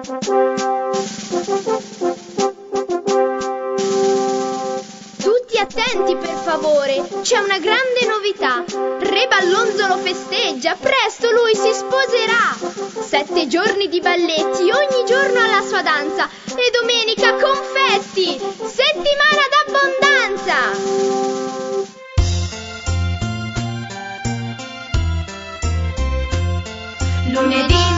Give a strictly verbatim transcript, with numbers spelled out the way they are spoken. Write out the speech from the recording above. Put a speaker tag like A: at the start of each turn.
A: Tutti attenti per favore, c'è una grande novità. Re Ballonzolo festeggia, presto lui si sposerà. Sette giorni di balletti, ogni giorno alla sua danza. E domenica confetti, settimana d'abbondanza. Lunedì